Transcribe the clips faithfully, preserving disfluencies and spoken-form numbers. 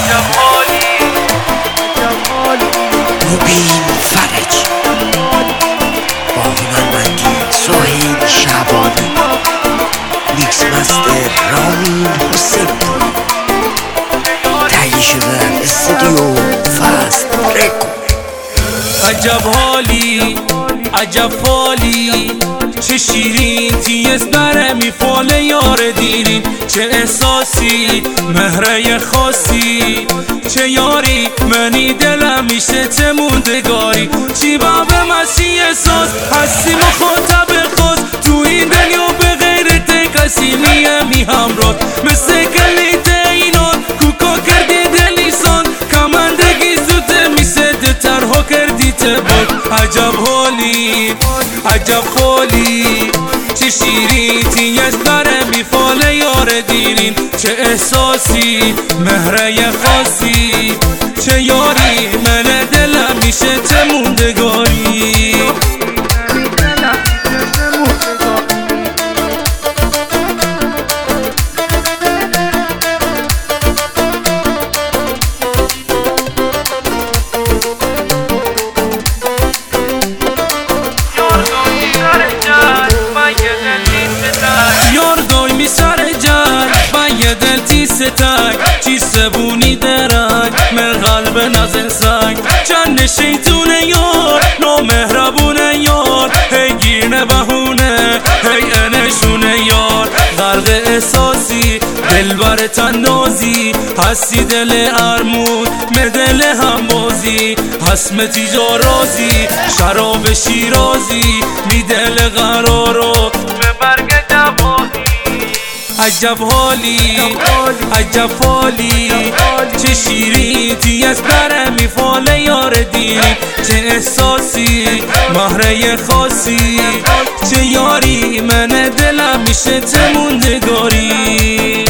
عجب حالی مبین فرجی با هنرمندی سهیل شعبانی، میکس مستر رامین حسین پور، تهیه شده استودیو فست رکورد. عجب حالی عجب فالی، چه شیرین تیز بره میفاله یار دیرین، چه احساسی مهره خاصی، چه یاری منی دلم میشه چه موندگاری، چی باب مسیح احساس هستی مخاطب خاص، تو این دنیا به غیرت کسی نیه می همراه، مثل کلیت اینان کوکا کردی دلیسان، کمندگی زوده میشه دترها کردی تباد. عجب حالی عجب فالی، چه شیرین تیز بره میفاله یار دیرین، چه احساسی مهره خاصی، چه یاری من دلم میشه چه موندگاری. ستک چی سبونی درک من قلب نزن سک، چند شیطون یار نامهربون یار، هی گیرنه بهونه هی انشونه یار، غرق احساسی دلبر تنازی، هستی دل ارمود مدل همبازی، حسمتی جارازی شراب شیرازی، می دل قرارو به برگ جوازی. عجب حالی عجب فالی، چه شیرین تیز بره میفاله یار دیری، چه احساسی مهره خاصی، چه یاری من دلم میشه چه موندگاری.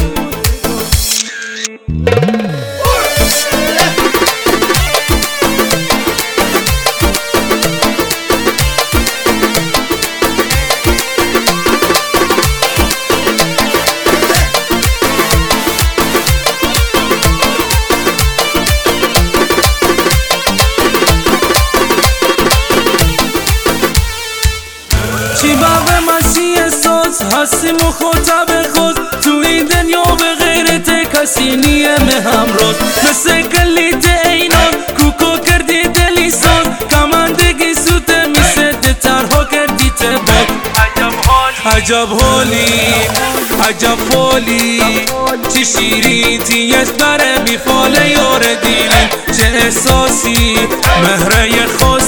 چی باب مسیح احساس هستی مخاطب خود، تو این دنیا به غیرت کسی نیه می همراز، مثل کلیت اینان کوکو کردی دلیسان، کمندگی سوته میشه دترها کردی تباد. عجب حالی عجب فالی، چه شیرین تیز بره میفاله یار دیرین، چه احساسی مهره خاص